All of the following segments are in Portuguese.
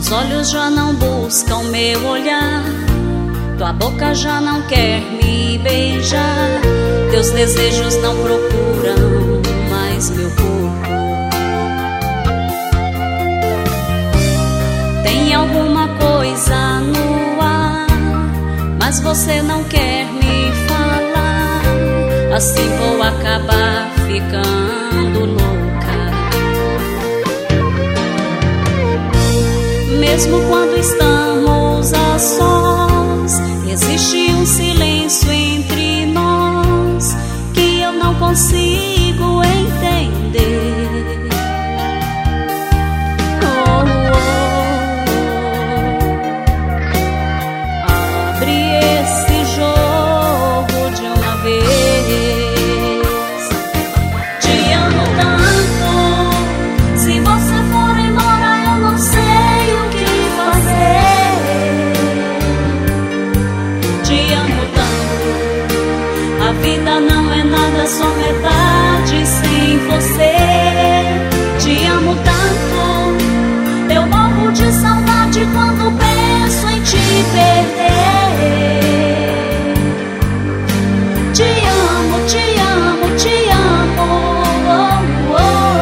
Teus olhos já não buscam meu olhar, tua boca já não quer me beijar, teus desejos não procuram mais meu corpo. Tem alguma coisa no ar, mas você não quer me falar, assim vou acabar ficando louca. Mesmo quando estamos a sós, existe um silêncio entre nós que eu não consigo entender. Oh, abre esse jogo de uma vez. Te amo tanto, se você for embora eu não sei. A vida não é nada, só metade sem você. Te amo tanto, eu morro de saudade quando penso em te perder. Te amo, te amo, te amo. Oh,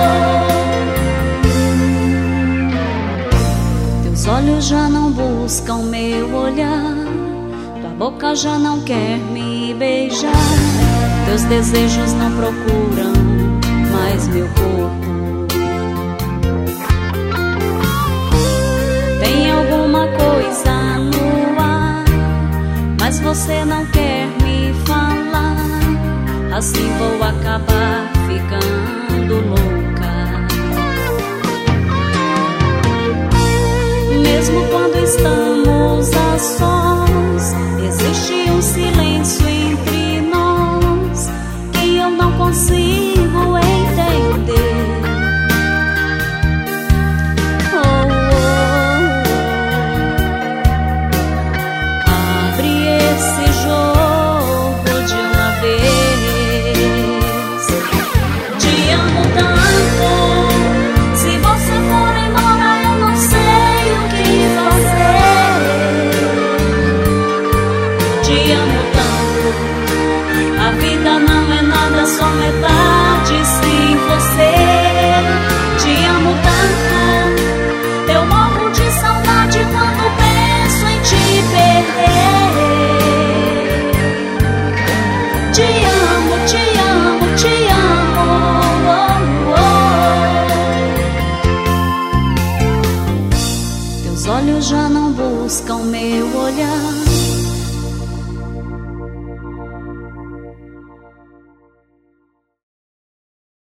oh. Teus olhos já não buscam meu olhar, tua boca já não quer me beijar, teus desejos não procuram mais meu corpo. Tem alguma coisa no ar, mas você não quer me falar, assim vou acabar ficando louca. Mesmo quando estamos a sós, existe um silêncio entre nós que eu não consigo entender. Oh, oh. Abre esse jogo de uma vez. Te amo tanto, se você for embora eu não sei o que fazer. Te amo tanto, a vida não é nada, só metade sem você. Te amo tanto, eu morro de saudade quando penso em te perder. Te amo, te amo, te amo. Oh, oh. Teus olhos já não buscam meu olhar,